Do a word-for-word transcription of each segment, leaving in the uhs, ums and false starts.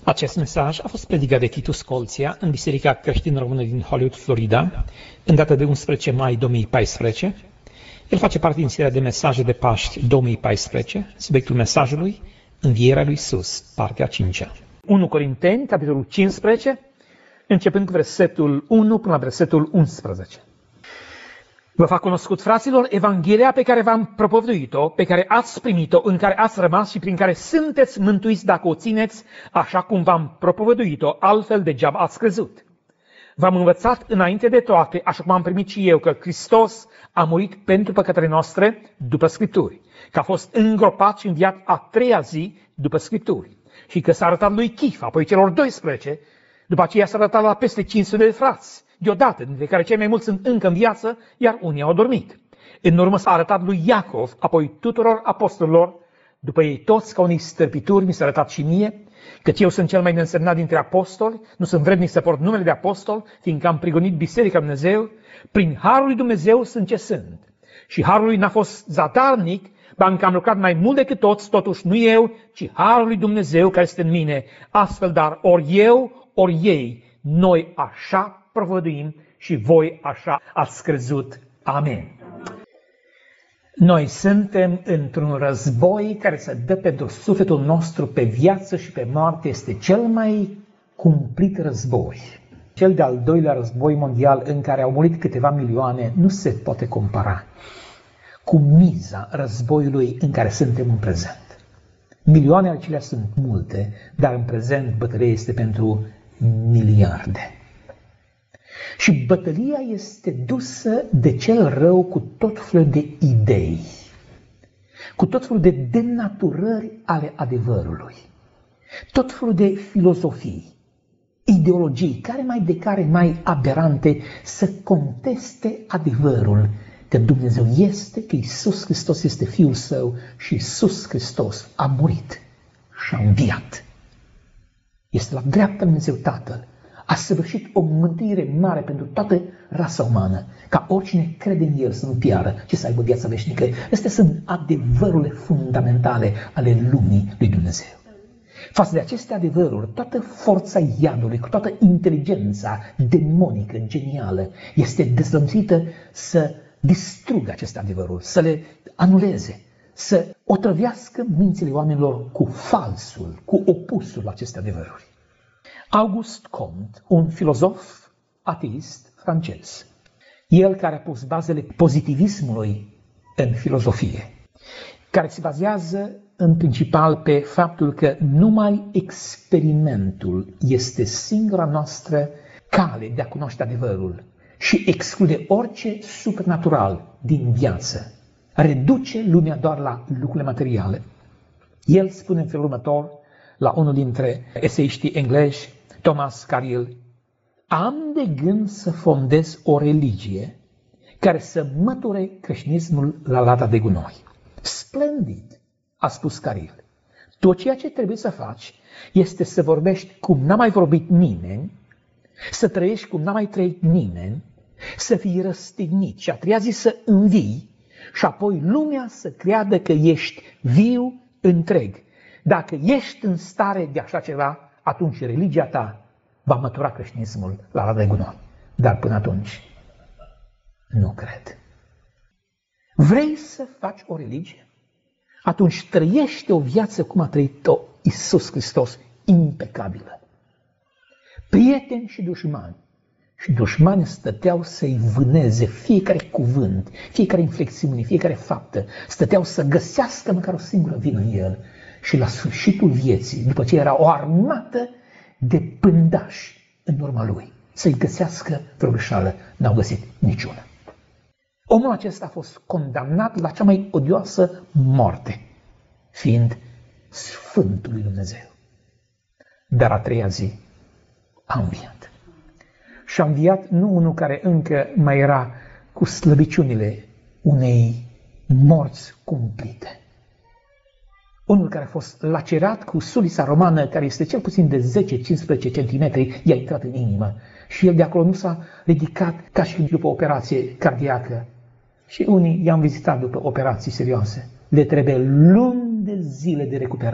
Acest mesaj a fost predicat de Titus Colția în Biserica Creștină Română din Hollywood, Florida, în data de unsprezece mai două mii paisprezece. El face parte din seria de mesaje de Paști două mii paisprezece, subiectul mesajului, Învierea lui Iisus, partea a cincea. unu Corinteni, capitolul cincisprezece, începând cu versetul unu până la versetul unsprezece. Vă fac cunoscut, fraților, Evanghelia pe care v-am propovăduit-o, pe care ați primit-o, în care ați rămas și prin care sunteți mântuiți dacă o țineți, așa cum v-am propovăduit-o, altfel degeaba ați crezut. V-am învățat înainte de toate, așa cum am primit și eu, că Hristos a murit pentru păcatele noastre după Scripturi, că a fost îngropat și înviat a treia zi după Scripturi și că s-a arătat lui Chif, apoi celor doisprezece, după aceea s-a arătat la peste cinci sute de frați, deodată, dintre care cei mai mulți sunt încă în viață, iar unii au dormit. În urmă s-a arătat lui Iacov, apoi tuturor apostolilor, după ei toți ca unii stârpituri mi s-a arătat și mie, căci eu sunt cel mai neînsemnat dintre apostoli, nu sunt vrednic să port numele de apostol, fiindcă am prigonit Biserica lui Dumnezeu, prin harul lui Dumnezeu sunt ce sunt. Și harul lui n-a fost zadarnic, ba încă am lucrat mai mult decât toți, totuși nu eu, ci harul lui Dumnezeu care este în mine. Astfel, dar ori eu, ori ei, noi așa propovăduim și voi așa ați crezut. Amen. Noi suntem într-un război care se dă pentru sufletul nostru pe viață și pe moarte. Este cel mai cumplit război. Cel de-al doilea război mondial, în care au murit câteva milioane, nu se poate compara cu miza războiului în care suntem în prezent. Milioanele acelea sunt multe, dar în prezent bătălia este pentru miliarde. Și bătălia este dusă de cel rău cu tot felul de idei, cu tot felul de denaturări ale adevărului, tot felul de filozofii, ideologii, care mai de care mai aberante, să conteste adevărul că Dumnezeu este, că Iisus Hristos este Fiul Său și Iisus Hristos a murit și a înviat. Este la dreapta Dumnezeu Tatăl. A săvârșit o mântuire mare pentru toată rasa umană, ca oricine crede în El să nu piară, ci să aibă viața veșnică. Astea sunt adevărurile fundamentale ale lumii lui Dumnezeu. Față de aceste adevăruri, toată forța iadului, cu toată inteligența demonică, genială, este dezlănțuită să distrugă aceste adevăruri, să le anuleze, să otrăvească mințile oamenilor cu falsul, cu opusul la aceste adevăruri. Auguste Comte, un filozof ateist francez, el care a pus bazele pozitivismului în filozofie, care se bazează în principal pe faptul că numai experimentul este singura noastră cale de a cunoaște adevărul și exclude orice supernatural din viață, reduce lumea doar la lucrurile materiale. El spune în felul următor la unul dintre eseiștii englezi, Thomas Carlyle: am de gând să fondez o religie care să măture creștinismul la lada de gunoi. Splendid, a spus Carlyle. Tot ceea ce trebuie să faci este să vorbești cum n-a mai vorbit nimeni, să trăiești cum n-a mai trăit nimeni, să fii răstignit și a treia zi să învii și apoi lumea să creadă că ești viu întreg. Dacă ești în stare de așa ceva, atunci religia ta va mătura creștinismul la lada de gunoi. Dar până atunci, nu cred. Vrei să faci o religie? Atunci trăiește o viață cum a trăit-o Iisus Hristos, impecabilă. Prieteni și dușmani. Și dușmanii stăteau să-i vâneze fiecare cuvânt, fiecare inflexiune, fiecare faptă. Stăteau să găsească măcar o singură vină în el. Și la sfârșitul vieții, după ce era o armată de pândași în urma lui, să-i găsească vreo greșeală, n-au găsit niciuna. Omul acesta a fost condamnat la cea mai odioasă moarte, fiind Sfântul lui Dumnezeu. Dar a treia zi a înviat. Și a înviat nu unul care încă mai era cu slăbiciunile unei morți cumplite. Unul care a fost lacerat cu sulisa romană, care este cel puțin de zece cincisprezece centimetri, i-a intrat în inimă. Și el de acolo nu s-a ridicat ca și după operație cardiacă. Și unii i-am vizitat după operații serioase. Le trebuie luni de zile de recuperare,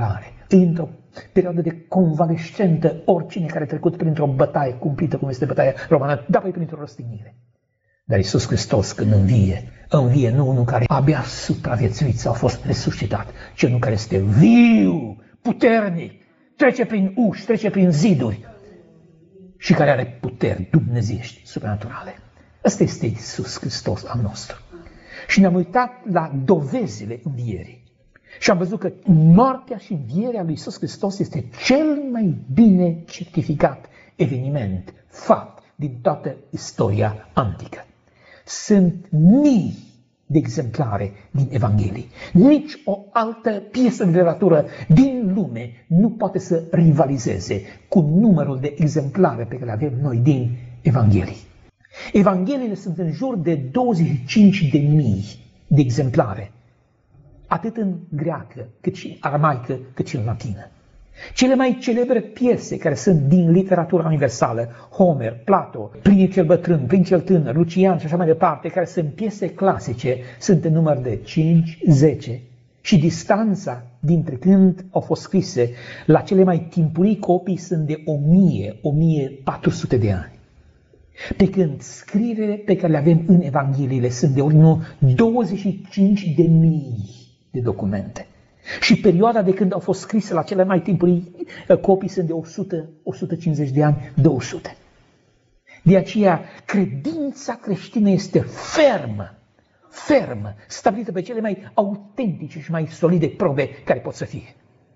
într-o perioadă de convalescentă, oricine care a trecut printr-o bătaie cumplită, cum este bătaia romană, da, păi printr-o răstignire. Dar Iisus Hristos, când învie, învie nu unul care abia supraviețuit sau a fost resuscitat, ci unul care este viu, puternic, trece prin uși, trece prin ziduri și care are puteri dumnezeiești, supranaturale. Ăsta este Iisus Hristos al nostru. Și ne-am uitat la dovezile învierii. Și am văzut că moartea și învierea lui Iisus Hristos este cel mai bine certificat eveniment, fapt, din toată istoria antică. Sunt mii de exemplare din Evanghelii. Nici o altă piesă de literatură din lume nu poate să rivalizeze cu numărul de exemplare pe care le avem noi din Evanghelii. Evangheliile sunt în jur de douăzeci și cinci de mii de exemplare, atât în greacă, cât și în aramaică, cât și în latină. Cele mai celebre piese care sunt din literatura universală, Homer, Plato, Plinie cel Bătrân, Plin cel Tânăr, Lucian și așa mai departe, care sunt piese clasice, sunt în număr de cinci zece și distanța dintre când au fost scrise la cele mai timpurii copii sunt de o mie - o mie patru sute de ani. Pe când scrierile pe care le avem în Evangheliile sunt de ordinul douăzeci și cinci de mii de documente. Și perioada de când au fost scrise la cele mai timpurii copii sunt de o sută - o sută cincizeci de ani, două sute. De aceea, credința creștină este fermă, fermă, stabilită pe cele mai autentice și mai solide probe care pot să fie.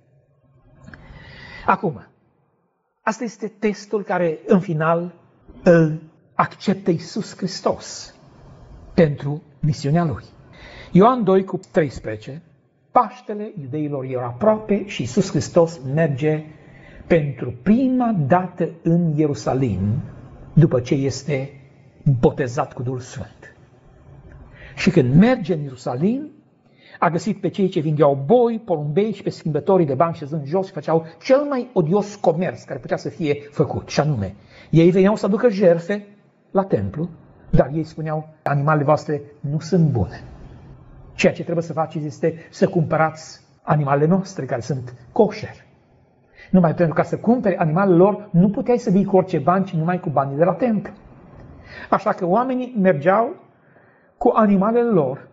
Acum, asta este testul care, în final, îl acceptă Iisus Hristos pentru misiunea Lui. Ioan doi cu treisprezece, Paștele iudeilor era aproape și Iisus Hristos merge pentru prima dată în Ierusalim după ce este botezat cu Duhul Sfânt. Și când merge în Ierusalim, a găsit pe cei ce vindeau boi, porumbei și pe schimbătorii de bani șezând jos și făceau cel mai odios comerț care putea să fie făcut, și anume, ei veneau să aducă jertfe la templu, dar ei spuneau, animalele voastre nu sunt bune. Ceea ce trebuie să faceți este să cumpărați animalele noastre care sunt kosher. Numai pentru ca să cumperi animalele lor, nu puteai să vii cu orice bani, ci numai cu banii de la templu. Așa că oamenii mergeau cu animalele lor.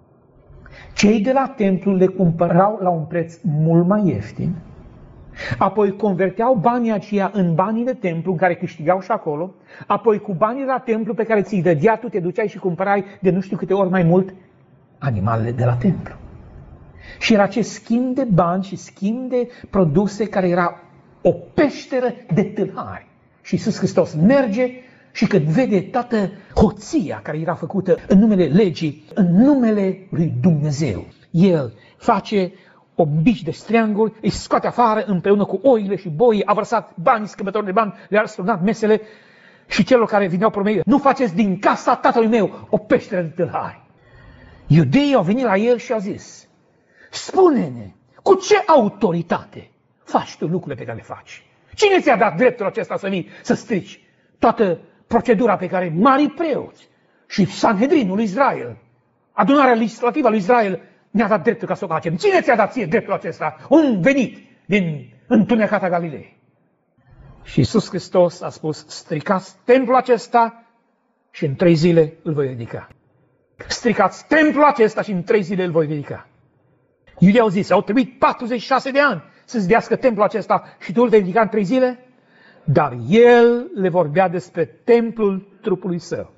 Cei de la templu le cumpărau la un preț mult mai ieftin, apoi converteau banii aceia în banii de templu, în care câștigau și acolo, apoi cu banii de la templu pe care ți-i dădea, tu te duceai și cumpărai de nu știu câte ori mai mult animalele de la templu. Și era acest schimb de bani și schimb de produse care era o peșteră de tâlhari. Și Iisus Hristos merge și când vede toată hoția care era făcută în numele legii, în numele lui Dumnezeu, El face o bici de streanguri, îi scoate afară împreună cu oile și boii, a vărsat bani, scăpători de bani, le-a răsturnat mesele și celor care vineau promei, nu faceți din casa tatălui meu o peșteră de tâlhari. Iudeii au venit la el și au zis, spune-ne, cu ce autoritate faci tu lucrurile pe care le faci? Cine ți-a dat dreptul acesta să vii să strici toată procedura pe care marii preoți și Sanhedrinul lui Israel, adunarea legislativă a lui Israel, ne-a dat dreptul ca să o facem? Cine ți-a dat ție dreptul acesta? Un venit din întunecata Galilei. Și Iisus Hristos a spus, stricați templul acesta și în trei zile îl voi ridica. Stricați templul acesta și în trei zile îl voi ridica. Iudeii au zis, au trebuit patruzeci și șase de ani să zidească templul acesta și tu îl vei ridica în trei zile? Dar el le vorbea despre templul trupului său.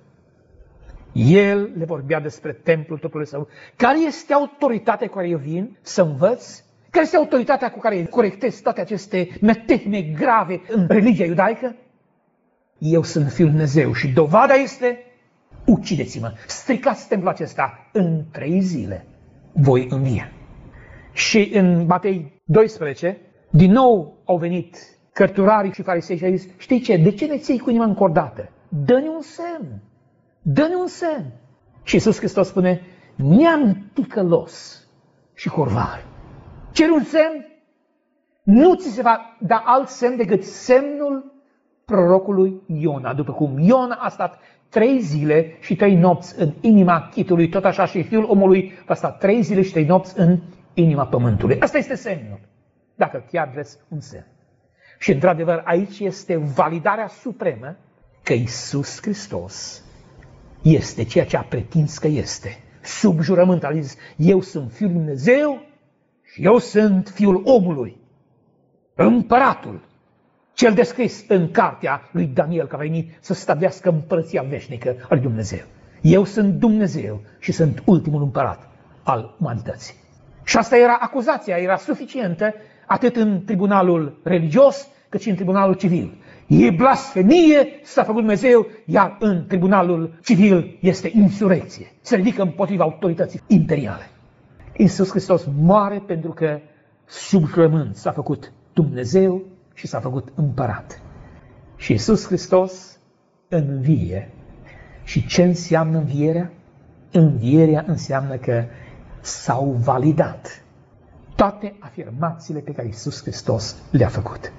El le vorbea despre templul trupului său. Care este autoritatea cu care eu vin să învăț? Care este autoritatea cu care corectez toate aceste metehme grave în religia iudaică? Eu sunt Fiul Dumnezeu și dovada este, ucideți-mă, stricați templul acesta, în trei zile voi învia. Și în Matei doisprezece, din nou au venit cărturarii și farisei și au zis, știi ce, de ce ne ții cu inima încordată? Dă-ne un semn, dă-ne un semn. Și Iisus Hristos spune, neam ticălos și curvar. Cer un semn, nu ți se va da alt semn decât semnul prorocului Iona. După cum Iona a stat trei zile și trei nopți în inima chitului, tot așa și Fiul omului va sta trei zile și trei nopți în inima pământului. Asta este semnul. dacă chiar vreți un semn. Și într-adevăr aici este validarea supremă că Iisus Hristos este ceea ce a pretins că este. Sub jurământ a zis, eu sunt Fiul lui Dumnezeu și eu sunt Fiul omului. Împăratul, cel descris în cartea lui Daniel, care a venit să stabilească împărăția veșnică a lui Dumnezeu. Eu sunt Dumnezeu și sunt ultimul împărat al umanității. Și asta era acuzația, era suficientă atât în tribunalul religios cât și în tribunalul civil. E blasfemie, s-a făcut Dumnezeu, iar în tribunalul civil este insurecție. Se ridică împotriva autorității imperiale. Iisus Hristos moare pentru că sub jurământ s-a făcut Dumnezeu și s-a făcut împărat. Și Iisus Hristos învie. Și ce înseamnă învierea? Învierea înseamnă că s-au validat toate afirmațiile pe care Iisus Hristos le-a făcut.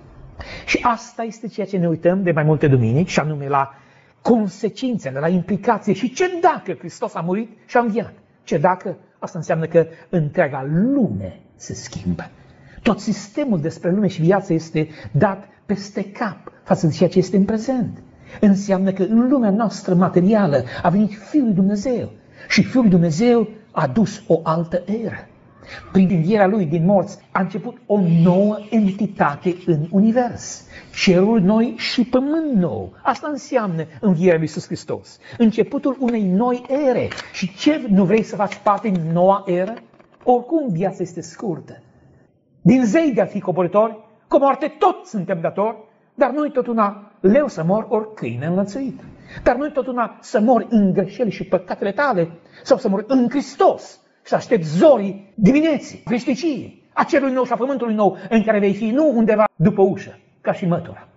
Și asta este ceea ce ne uităm de mai multe duminici, și anume la consecințele, la implicație. Și ce dacă Hristos a murit și a înviat? Ce dacă? Asta înseamnă că întreaga lume se schimbă. Tot sistemul despre lume și viață este dat peste cap față de ceea ce este în prezent. Înseamnă că în lumea noastră materială a venit Fiul lui Dumnezeu și Fiul lui Dumnezeu a dus o altă eră. Prin învierea Lui din morți a început o nouă entitate în univers. Cerul noi și pământ nou. Asta înseamnă învierea lui Iisus Hristos. Începutul unei noi ere. Și ce, nu vrei să faci parte din noua eră? Oricum viața este scurtă. Din zei de a fi coborători, cu moarte tot suntem datori, dar nu-i tot una leu să mor ori câine înlățuit. Dar nu-i tot una să mori în greșeli și păcatele tale, sau să mori în Hristos și să aștepți zorii dimineții, veșniciei, a cerului nou și a pământului nou, în care vei fi nu undeva după ușă, ca și mătura,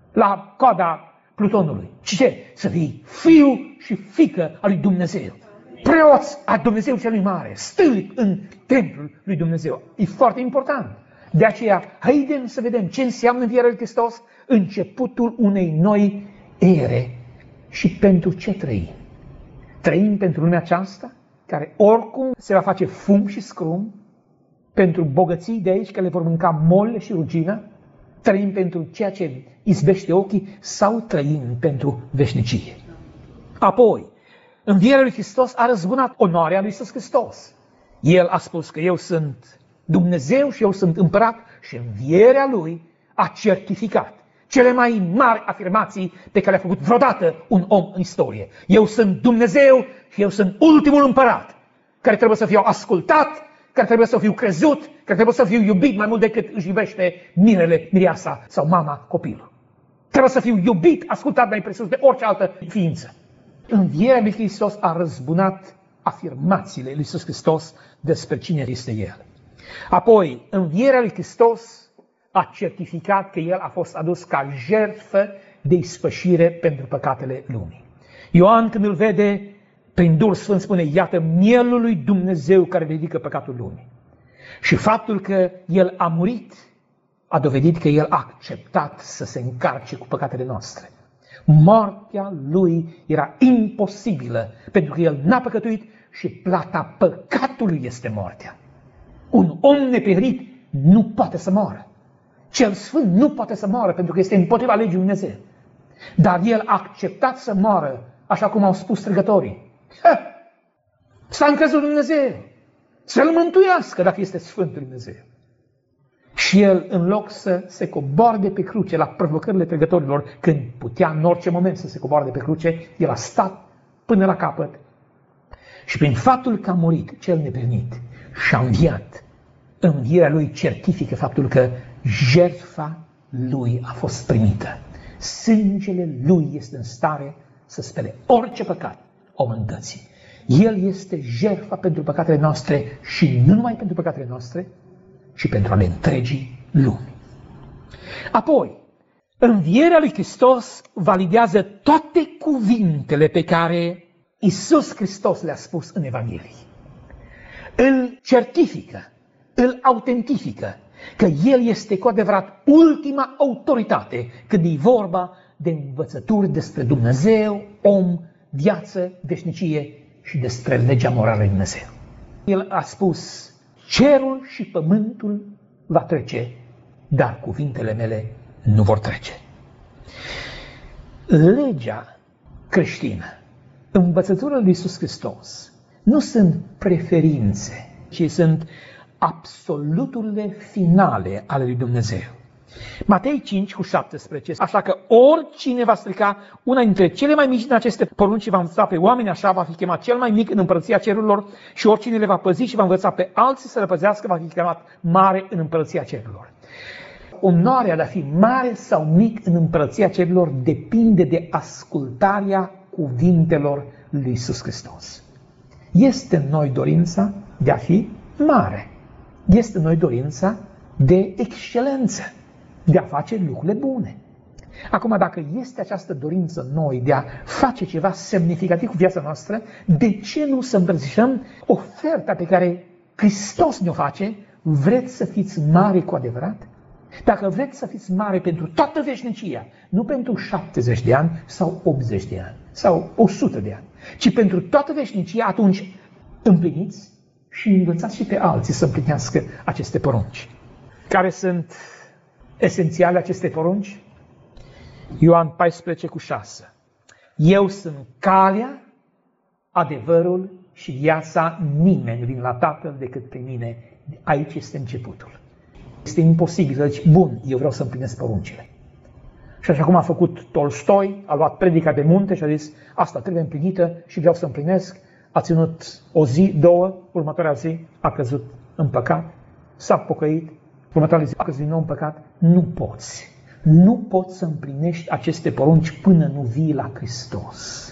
la coada Plutonului, ci ce? Să fii fiu și fiică a lui Dumnezeu. Preoți a Dumnezeu celui mare, stâlpi în templul lui Dumnezeu. E foarte important. De aceea, haidem să vedem ce înseamnă învierea lui Hristos, începutul unei noi ere. Și pentru ce trăim? Trăim pentru lumea aceasta, care oricum se va face fum și scrum, pentru bogății de aici, care le vor mânca molle și rugină? Trăim pentru ceea ce izbește ochii sau trăim pentru veșnicie? Apoi, învierea lui Hristos a răzbunat onoarea lui Iisus Hristos. El a spus că eu sunt Dumnezeu și eu sunt împărat și învierea lui a certificat cele mai mari afirmații pe care le-a făcut vreodată un om în istorie. Eu sunt Dumnezeu și eu sunt ultimul împărat, care trebuie să fiu ascultat, care trebuie să fiu crezut, care trebuie să fiu iubit mai mult decât își iubește mirele, mireasa sau mama copilul. Trebuie să fiu iubit, ascultat mai presus de orice altă ființă. Învierea lui Hristos a răzbunat afirmațiile lui Iisus Hristos despre cine este El. Apoi, învierea lui Hristos a certificat că El a fost adus ca jertfă de ispășire pentru păcatele lumii. Ioan, când îl vede, prin Duhul Sfânt spune, iată mielul lui Dumnezeu care ridică păcatul lumii. Și faptul că El a murit a dovedit că El a acceptat să se încarce cu păcatele noastre. Moartea Lui era imposibilă, pentru că El n-a păcătuit și plata păcatului este moartea. Un om neprihănit nu poate să moară. Cel Sfânt nu poate să moară pentru că este împotriva legii lui Dumnezeu. Dar El a acceptat să moară, așa cum au spus strigătorii. Ha! S-a încrezut Dumnezeu să-L mântuiască dacă este Sfântul Dumnezeu. Și El, în loc să se coboare de pe cruce la provocările pregătorilor, când putea în orice moment să se coboare de pe cruce, El a stat până la capăt. Și prin faptul că a murit cel neprihănit și a înviat, învierea Lui certifică faptul că jertfa Lui a fost primită. Sângele Lui este în stare să spele orice păcat omănătății. El este jertfa pentru păcatele noastre și nu numai pentru păcatele noastre, ci pentru ale întregii lumi. Apoi, învierea lui Hristos validează toate cuvintele pe care Iisus Hristos le-a spus în Evanghelie. Îl certifică, îl autentifică că El este cu adevărat ultima autoritate când e vorba de învățături despre Dumnezeu, om, viață, veșnicie și despre legea morală lui Dumnezeu. El a spus, cerul și pământul va trece, dar cuvintele mele nu vor trece. Legea creștină, învățătura lui Iisus Hristos, nu sunt preferințe, ci sunt absoluturile finale ale lui Dumnezeu. Matei cinci cu șaptesprezece, așa că oricine va strica una dintre cele mai mici din aceste porunci și va învăța pe oameni așa, va fi chemat cel mai mic în împărăția cerurilor, și oricine le va păzi și va învăța pe alții să le păzească, va fi chemat mare în împărăția cerurilor. Onoarea de a fi mare sau mic în împărăția cerurilor depinde de ascultarea cuvintelor lui Iisus Hristos. Este în noi dorința de a fi mare. Este în noi dorința de excelență, de a face lucrurile bune. Acum, dacă este această dorință în noi de a face ceva semnificativ cu viața noastră, de ce nu să îmbrățișăm oferta pe care Hristos ne-o face? Vreți să fiți mari cu adevărat? Dacă vreți să fiți mari pentru toată veșnicia, nu pentru șaptezeci de ani sau optzeci de ani sau o sută de ani, ci pentru toată veșnicia, atunci împliniți și învățați și pe alții să împlinească aceste porunci. Care sunt esențiale aceste porunci? Ioan paisprezece cu șase. Eu sunt calea, adevărul și viața, nimeni nu vine la Tatăl decât pe mine. Aici este începutul. Este imposibil să zici, bun, eu vreau să împlinesc poruncile. Și așa cum a făcut Tolstoi, a luat Predica de munte și a zis, asta trebuie împlinită și vreau să împlinesc. A ținut o zi, două, următoarea zi a căzut în păcat, s-a pocăit, următoarea zi a căzut din nou în păcat. Nu poți. Nu poți să împlinești aceste porunci până nu vii la Hristos.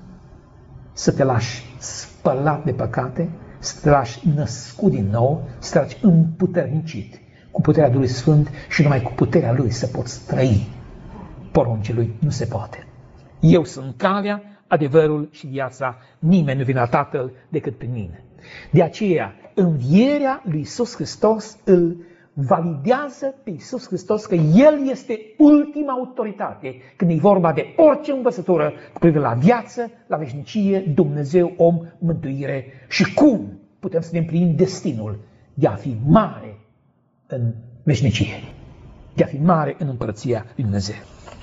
Să te lași spălat de păcate, să te lași născut din nou, să te lași împuternicit cu puterea Duhului Sfânt și numai cu puterea Lui să poți trăi poruncii Lui. Nu se poate. Eu sunt calea, adevărul și viața, nimeni nu vine la Tatăl decât prin mine. De aceea, învierea lui Iisus Hristos îl validează pe Iisus Hristos că El este ultima autoritate când e vorba de orice învățătură cu privire la viață, la veșnicie, Dumnezeu, om, mântuire și cum putem să ne împlinim destinul de a fi mare în veșnicie, de a fi mare în împărăția lui Dumnezeu.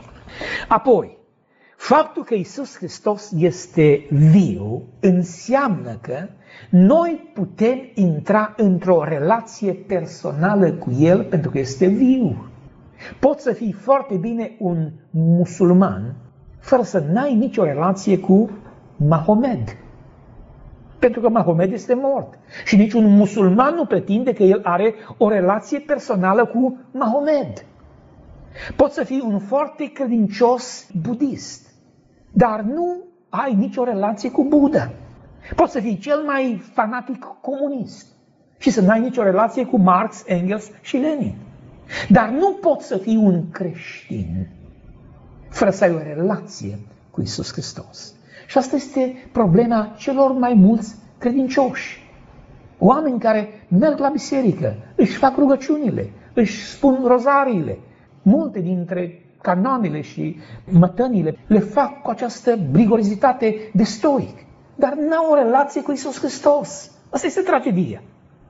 Apoi, faptul că Iisus Hristos este viu înseamnă că noi putem intra într-o relație personală cu El pentru că este viu. Poți să fii foarte bine un musulman fără să n-ai nicio relație cu Mahomed. Pentru că Mahomed este mort. Și niciun musulman nu pretinde că el are o relație personală cu Mahomed. Poți să fii un foarte credincios budist, dar nu ai nicio relație cu Buddha. Poți să fii cel mai fanatic comunist și să n-ai nicio relație cu Marx, Engels și Lenin. Dar nu poți să fii un creștin fără să ai o relație cu Iisus Hristos. Și asta este problema celor mai mulți credincioși. Oameni care merg la biserică, își fac rugăciunile, își spun rozariile. Multe dintre canoanele și mătănile le fac cu această rigorozitate de stoic, dar n-au o relație cu Iisus Hristos. Asta este tragedia.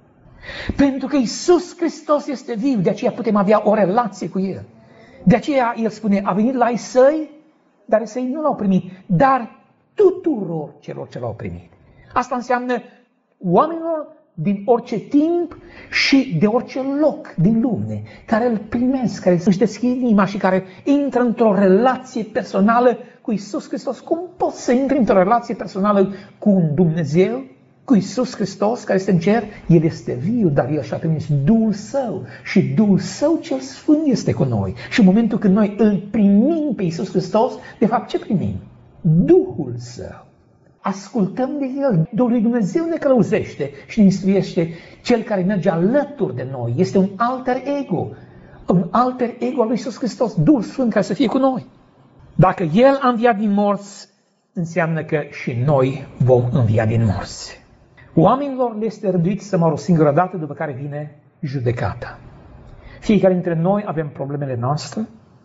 Pentru că Iisus Hristos este viu, de aceea putem avea o relație cu El. De aceea El spune, a venit la ai săi, dar ai săi nu l-au primit, dar tuturor celor ce l-au primit. Asta înseamnă oamenilor din orice timp și de orice loc din lume, care îl primesc, care își deschid inima și care intră într-o relație personală cu Iisus Hristos. Cum poți să intri într-o relație personală cu un Dumnezeu, cu Iisus Hristos, care este în cer? El este viu, dar El și-a trimis Duhul Său și Duhul Său cel Sfânt este cu noi. Și în momentul când noi îl primim pe Iisus Hristos, de fapt ce primim? Duhul Său. Ascultăm de El. Duhul lui Dumnezeu ne călăuzește și ne instruiește. Cel care merge alături de noi este un alter ego. Un alter ego al lui Iisus Hristos, Duhul Sfânt care să fie cu noi. Dacă El a înviat din morți, înseamnă că și noi vom învia din morți. Oamenilor le este rânduit să moară o singură dată, după care vine judecata. Fiecare dintre noi avem problemele noastre.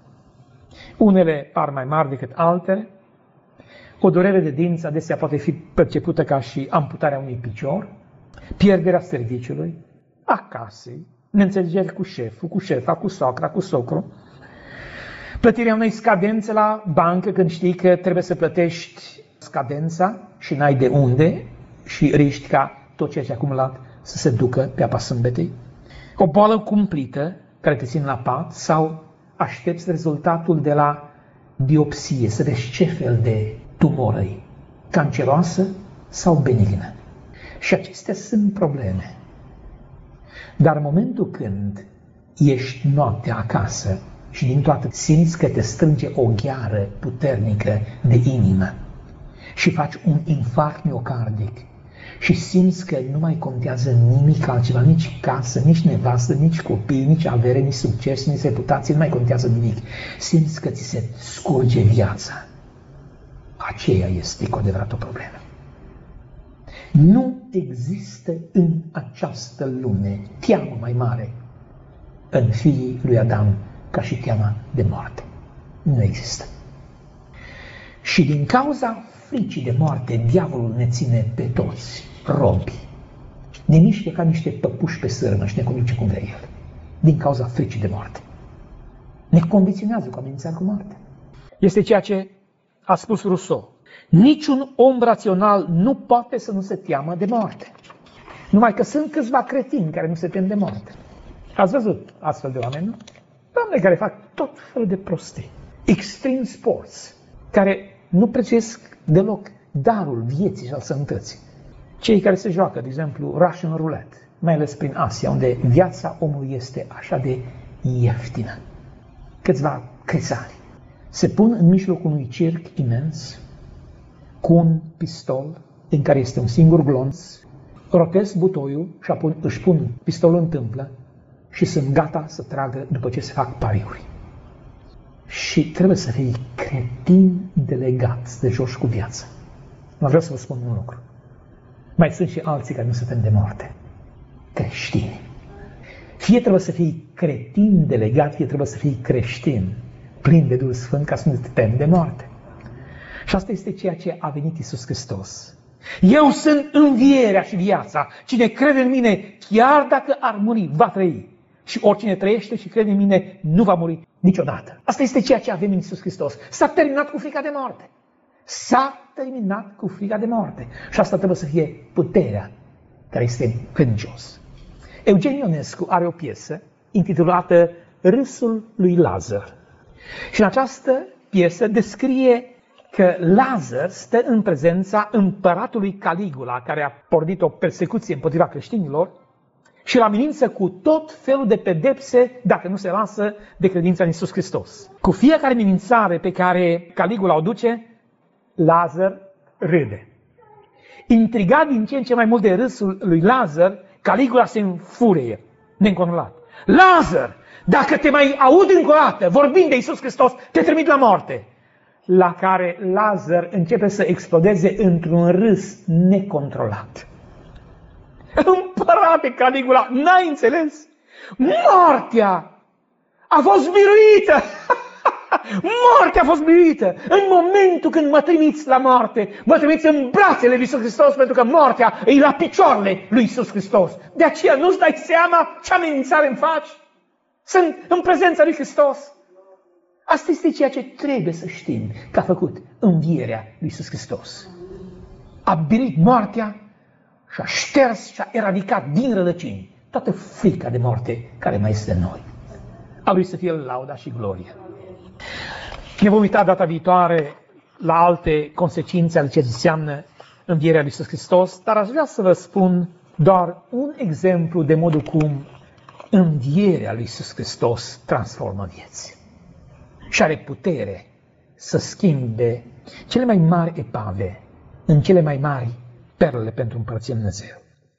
Unele par mai mari decât altele. O durere de dinți adesea poate fi percepută ca și amputarea unui picior, pierderea serviciului, a casei, neînțelegeri cu șeful, cu șefa, cu socra, cu socru, plătirea unei scadențe la bancă când știi că trebuie să plătești scadența și n-ai de unde și riști ca tot ceea ce ai acumulat să se ducă pe apa sâmbetei, o boală cumplită care te ține la pat sau aștepți rezultatul de la biopsie, să vezi ce fel de tumoră e, canceroasă sau benignă. Și acestea sunt probleme. Dar în momentul când ești noaptea acasă și din toată simți că te strânge o gheară puternică de inimă și faci un infarct miocardic și simți că nu mai contează nimic altceva, nici casă, nici nevastă, nici copii, nici avere, nici succes, nici reputație, nu mai contează nimic. Simți că ți se scurge viața. Aceea este cu adevărat o problemă. Nu există în această lume teamă mai mare în fiii lui Adam ca și teama de moarte. Nu există. Și din cauza fricii de moarte, diavolul ne ține pe toți robi. Ne miște ca niște păpuși pe sârmă și ne conduce cum vrea el. Din cauza fricii de moarte. Ne condiționează cu amenințarea cu moarte. Este ceea ce a spus Rousseau. Niciun om rațional nu poate să nu se teamă de moarte. Numai că sunt câțiva cretini care nu se tem de moarte. Ați văzut astfel de oameni, nu? Oameni care fac tot felul de prostii. Extreme sports, care nu prețuiesc deloc darul vieții și al sănătății. Cei care se joacă, de exemplu, Russian Roulette, mai ales prin Asia, unde viața omului este așa de ieftină. Câțiva cresari se pun în mijlocul unui cerc imens, cu un pistol în care este un singur glonț, rotesc butoiul și apoi își pun pistolul în tâmplă și sunt gata să tragă după ce se fac pariuri. Și trebuie să fii cretin delegat de joci cu viața. Nu vreau să vă spun un lucru. Mai sunt și alții care nu se tem de moarte. Creștini. Fie trebuie să fii cretin delegat, fie trebuie să fii creștin, plin de Duhul Sfânt, ca să nu te temi de moarte. Și asta este ceea ce a venit Iisus Hristos. Eu sunt învierea și viața. Cine crede în mine, chiar dacă ar muri, va trăi. Și oricine trăiește și crede în mine, nu va muri niciodată. Asta este ceea ce avem în Iisus Hristos. S-a terminat cu frica de moarte. S-a terminat cu frica de moarte. Și asta trebuie să fie puterea care este credincios. Eugen Ionescu are o piesă intitulată Râsul lui Lazar. Și în această piesă descrie că Lazar stă în prezența împăratului Caligula, care a pornit o persecuție împotriva creștinilor și îl amenință cu tot felul de pedepse dacă nu se lasă de credința în Iisus Hristos. Cu fiecare amenințare pe care Caligula o duce, Lazar râde. Intrigat din ce în ce mai mult de râsul lui Lazar, Caligula se înfurie, neîncontrolat. Lazar, dacă te mai aud încă o dată vorbind de Iisus Hristos, te trimit la moarte. La care Lazar începe să explodeze într-un râs necontrolat. Împărate Caligula, n-ai înțeles? Moartea a fost biruită! Moartea a fost biruită! În momentul când mă trimiți la moarte, mă trimiți în brațele lui Iisus Hristos, pentru că moartea e la picioarele lui Iisus Hristos. De aceea nu-ți dai seama ce amenințare îmi faci? Sunt în prezența lui Hristos. Asta este ceea ce trebuie să știm că a făcut învierea lui Iisus Hristos. A biruit moartea și a șters și a eradicat din rădăcini toată frica de moarte care mai este în noi. A lui să fie lauda și gloria. Ne vom uita data viitoare la alte consecințe ale ce înseamnă învierea lui Iisus Hristos, dar aș vrea să vă spun doar un exemplu de modul cum învierea lui Iisus Hristos transformă vieți. Și are putere să schimbe cele mai mari epave în cele mai mari perle pentru Împărăția Lui Dumnezeu.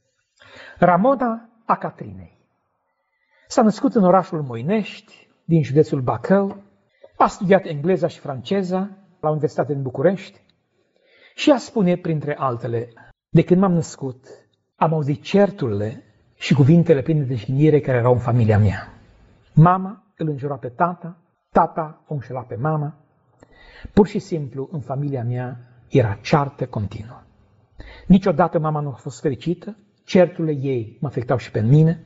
Ramona a Catrinei s-a născut în orașul Moinești, din județul Bacău, a studiat engleza și franceza la Universitatea din București și ea spune, printre altele, de când m-am născut, am auzit certurile și cuvintele pline de jignire care erau în familia mea. Mama îl înjura pe tata, tata o înșela pe mama. Pur și simplu, în familia mea era ceartă continuă. Niciodată mama nu a fost fericită, certurile ei mă afectau și pe mine.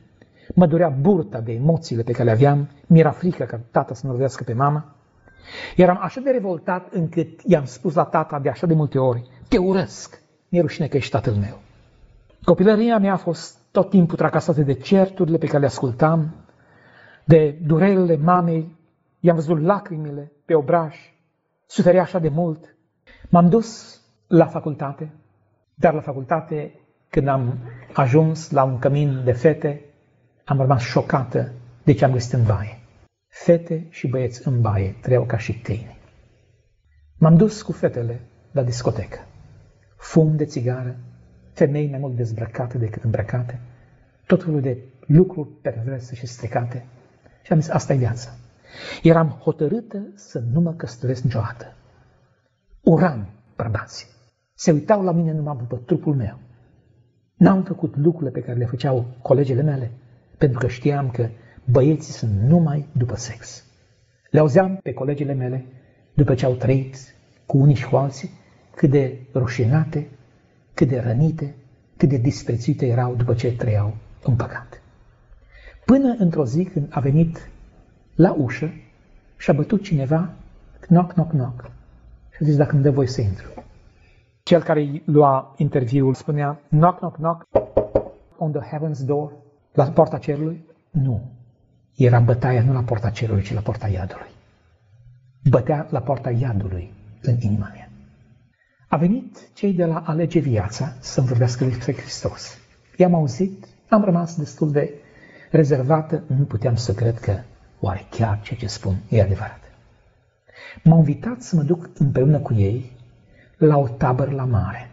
Mă durea burta de emoțiile pe care le aveam, mi-era frică ca tata să nu lovească pe mama. Eram așa de revoltat încât i-am spus la tata de așa de multe ori, te urăsc, mi-e rușine că ești tatăl meu. Copilăria mea a fost tot timpul tracasată de certurile pe care le ascultam, de durerile mamei, i-am văzut lacrimile pe obraj, suferea așa de mult. M-am dus la facultate, dar la facultate, când am ajuns la un cămin de fete, am rămas șocată de ce am găsit în baie. Fete și băieți în baie trăiau ca și câini. M-am dus cu fetele la discotecă. Fum de țigară, femei mai mult dezbrăcate decât îmbrăcate, tot felul de lucruri perverse și stricate. Și am zis, asta e viața. Eram hotărâtă să nu mă căsătoresc niciodată. Uram bărbații. Se uitau la mine numai după trupul meu. N-am făcut lucrurile pe care le făceau colegele mele, pentru că știam că băieții sunt numai după sex. Le auzeam pe colegele mele, după ce au trăit cu unii și cu alții, cât de rușinate, cât de rănite, cât de disprețuite erau după ce trăiau în păcat. Până într-o zi când a venit la ușă și a bătut cineva, knock, knock, knock, și a zis dacă îmi dă voie să intru. Cel care îi lua interviul spunea, knock, knock, knock, on the heaven's door, la porta cerului? Nu. Era bătaia nu la porta cerului, ci la porta iadului. Bătea la porta iadului în inima mea. A venit cei de la Alege Viața să-mi vorbească despre Hristos. I-am auzit, am rămas destul de rezervată, nu puteam să cred că oare chiar ceea ce spun e adevărat. M-au invitat să mă duc împreună cu ei la o tabără la mare.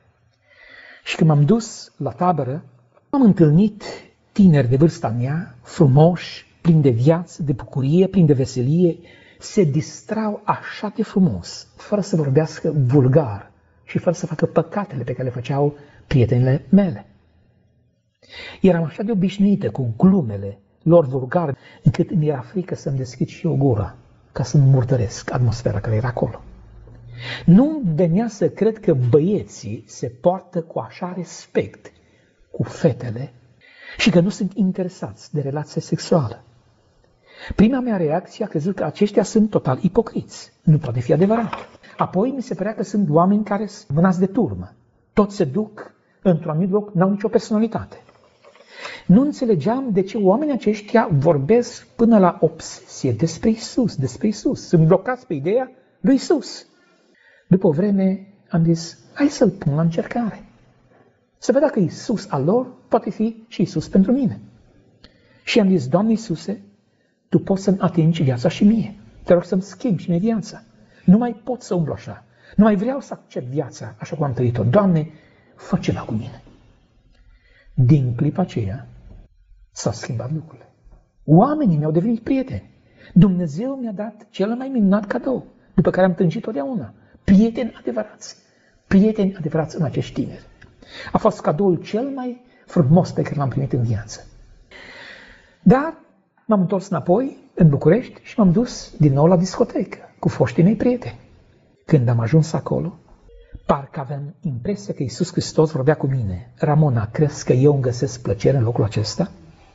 Și când m-am dus la tabără, am întâlnit tineri de vârsta mea, frumoși, plini de viață, de bucurie, plini de veselie, se distrau așa de frumos, fără să vorbească vulgar și fără să facă păcatele pe care le făceau prietenile mele. Eram așa de obișnuită cu glumele lor vulgare, încât mi era frică să-mi deschid și eu gura, ca să nu murdăresc atmosfera care era acolo. Nu venea să cred că băieții se poartă cu așa respect cu fetele și că nu sunt interesați de relație sexuală. Prima mea reacție a crezut că aceștia sunt total ipocriți. Nu poate fi adevărat. Apoi mi se părea că sunt oameni care sunt mânați de turmă. Toți se duc într-un anumit loc, n-au nicio personalitate. Nu înțelegeam de ce oamenii aceștia vorbesc până la obsesie despre Isus, despre Isus. Sunt blocați pe ideea lui Isus. După o vreme am zis, hai să-l pun la încercare. Să văd dacă Isus al lor poate fi și Isus pentru mine. Și am zis, Doamne Iisuse, Tu poți să-mi atingi viața și mie. Te rog să-mi schimbi și mie viața. Nu mai pot să umblu așa. Nu mai vreau să accept viața așa cum am trăit-o. Doamne, fă ceva cu mine. Din clipa aceea s-au schimbat lucrurile. Oamenii mi-au devenit prieteni. Dumnezeu mi-a dat cel mai minunat cadou, după care am tânjit totdeauna. Prieteni adevărați. Prieteni adevărați în acești tineri. A fost cadoul cel mai frumos pe care l-am primit în viață. Dar m-am întors înapoi în București și m-am dus din nou la discotecă cu foștii mei prieteni. Când am ajuns acolo, parcă aveam impresia că Iisus Hristos vorbea cu mine. Ramona, crezi că eu îmi găsesc plăcere în locul acesta?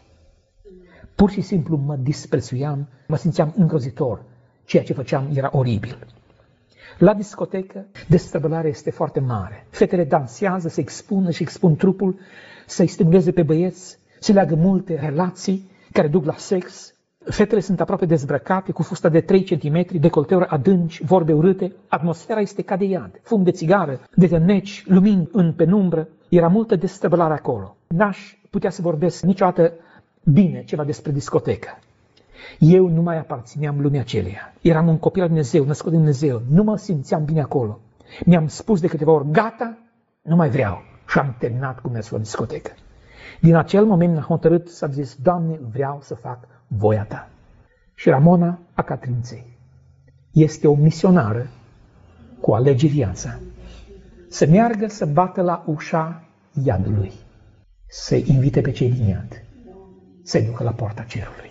Pur și simplu mă disprețuiam, mă simțeam îngrozitor. Ceea ce făceam era oribil. La discotecă, destrăbălarea este foarte mare. Fetele dansează, se expună și expun trupul, să-i stimuleze pe băieți, se leagă multe relații care duc la sex. Fetele sunt aproape dezbrăcate, cu fusta de trei centimetri, decolteuri adânci, vorbe urâte. Atmosfera este ca de iad, fum de țigară, de tăneci, lumini în penumbră. Era multă destrăbălare acolo. N-aș putea să vorbesc niciodată bine ceva despre discotecă. Eu nu mai aparțineam lumea aceleia. Eram un copil al Dumnezeu, născut de Dumnezeu. Nu mă simțeam bine acolo. Mi-am spus de câteva ori, gata, nu mai vreau. Și am terminat cu mersul la discotecă. Din acel moment am hotărât să am zis, Doamne, vreau să fac voia Ta. Și Ramona a Catrinței este o misionară cu alege viața. Să meargă să bată la ușa iadului. Să invite pe cei din iad. Să-i ducă la porta cerului.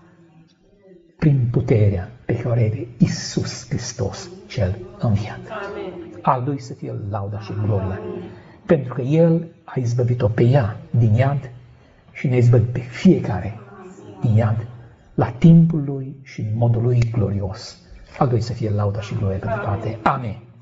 Prin puterea pe care o are Iisus Hristos cel înviat. Al Lui să fie lauda și gloria. Pentru că El a izbăvit-o pe ea din iad, și ne izbăvi pe fiecare din iad la timpul Lui și în modul Lui glorios. Al Lui să fie lauda și gloria pentru toate. Amen.